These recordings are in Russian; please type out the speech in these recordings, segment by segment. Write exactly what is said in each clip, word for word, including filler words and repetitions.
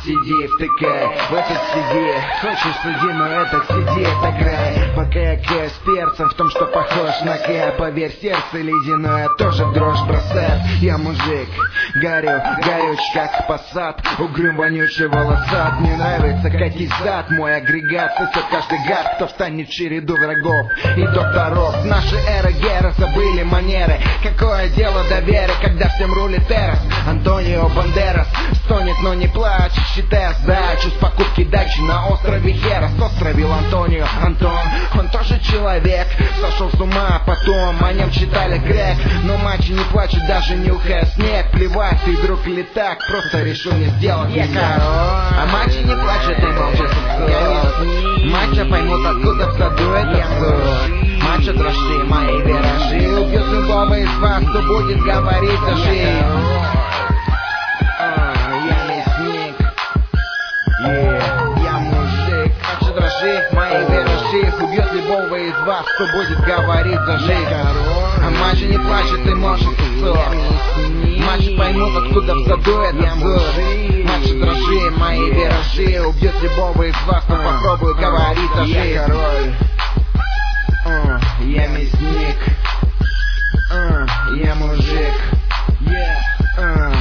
сиди, втыкай в этот сиди. Хочешь суди, но это сиди, это край. Пока я каю с перцем в том, что похож на край. Поверь, сердце ледяное тоже в дрожь бросает. Я мужик, горю, горюч как посад. Угрюм, вонючий, волосат. Мне нравится катить зад, мой агрегат сосет каждый гад, кто встанет в череду врагов и докторов. Наши эры геры забыли манеры. Какое дело доверия, когда всем рулит Эрос? Антонио Бандерас стонет, но не плачет, считая сдачу с покупки дачи на острове Херос. Островил Антонио Антон, он тоже человек. Сошел с ума, а потом о нем читали крэк. Но мачо не плачет, даже нюхая снег. Плевать, ты друг или так, просто решил не сделать yeah, меня. А мачо не плачет и молчит. Мачо поймут, откуда в саду это все. Мачо, дрожи мои виражи. Убьет любого из вас, кто будет говорить за жизнь. Я мясник, yeah, я мужик. Мачо, дрожи мои виражи. Убьет любого из вас, кто будет говорить за жизнь. А мачо не плачет и может ссор. Мачо поймут, откуда в саду это все. Мачо, дрожи мои виражи. Убьет любого из вас, кто попробует говорить за жизнь. Я король, uh, я мясник, uh, я мужик, yeah, uh,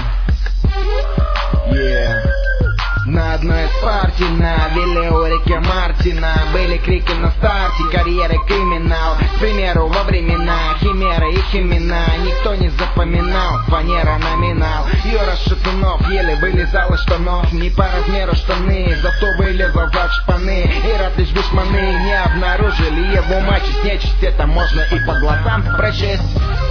yeah. На одной из партий на вилле у реки Мартина были крики на старте карьеры криминал. К примеру, во времена химеры и химена никто не запоминал. Фанера номинал. Юра Шатунов еле вылезал из штанов. Не по размеру штаны, зато вылезал за шпаны. И рад лишь бешманы не обнаружили его мачо с нечисть. Это можно и по глазам прочесть.